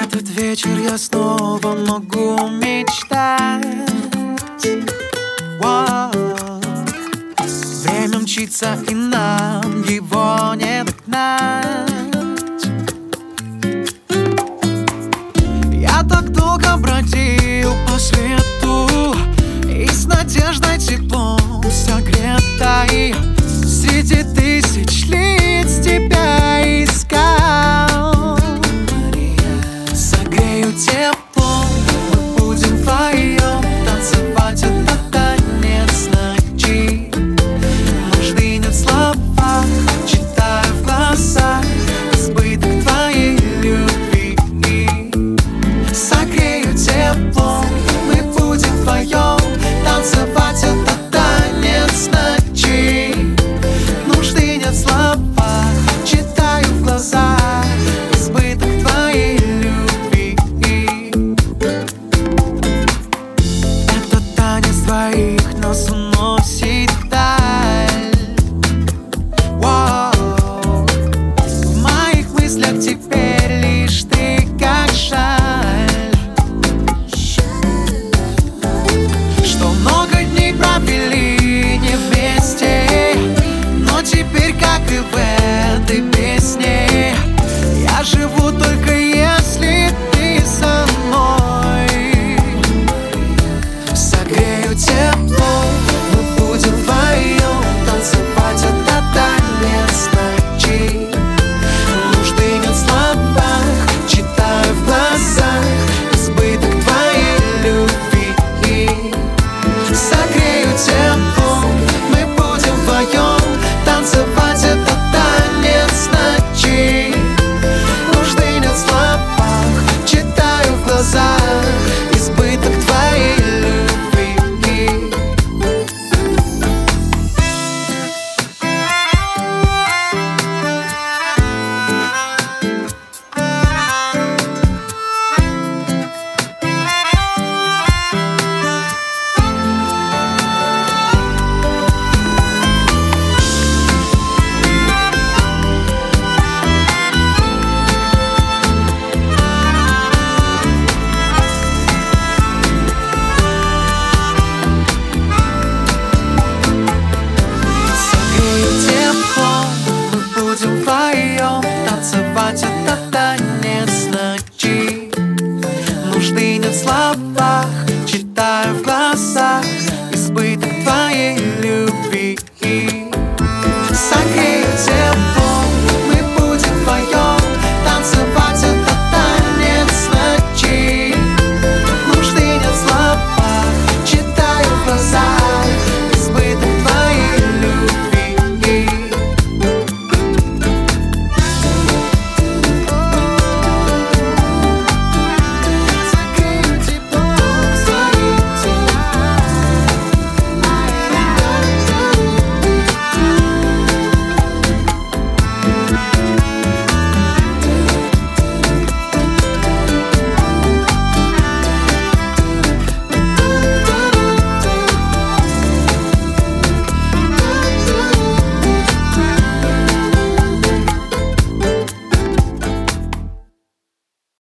Этот вечер я снова могу мечтать. Время мчится, и нам его не догнать. Я так долго бродил по свету и с надеждой теплом согретой среди тысяч лиц тебя искал. Согрею теплом, мы будем вдвоем танцевать этот танец ночи. Нужды нет в словах, читаю в глазах избыток твоей любви. Согрею теплом, мы будем вдвоем танцевать этот танец ночи. Нужды нет в словах, читаю в глазах избыток твоей любви. Этот танец двоих нас уносит вдаль. В моих мыслях теперь